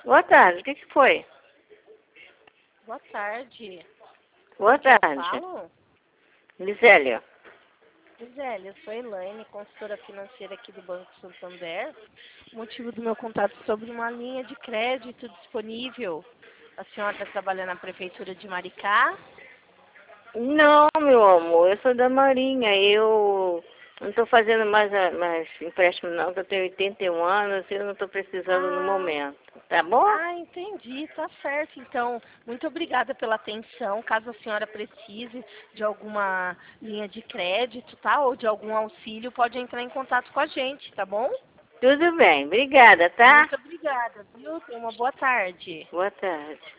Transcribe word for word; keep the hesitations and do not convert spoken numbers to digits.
Boa tarde, o que, que foi? Boa tarde. Boa Quem eu tarde. falo? Gisele. Gisele, eu sou Elaine, consultora financeira aqui do Banco Santander. O motivo do meu contato é sobre uma linha de crédito disponível. A senhora está trabalhando na Prefeitura de Maricá? Não, meu amor, eu sou da Marinha. Eu não estou fazendo mais, a- mais empréstimo não, que eu tenho oitenta e um anos e eu não estou precisando no Ah, momento. Tá bom? ah, entendi, tá certo. Então, muito obrigada pela atenção. Caso a senhora precise de alguma linha de crédito, tá? Ou de algum auxílio, pode entrar em contato com a gente, tá bom? Tudo bem, obrigada, tá? Muito obrigada, viu? Tenha uma boa tarde. Boa tarde.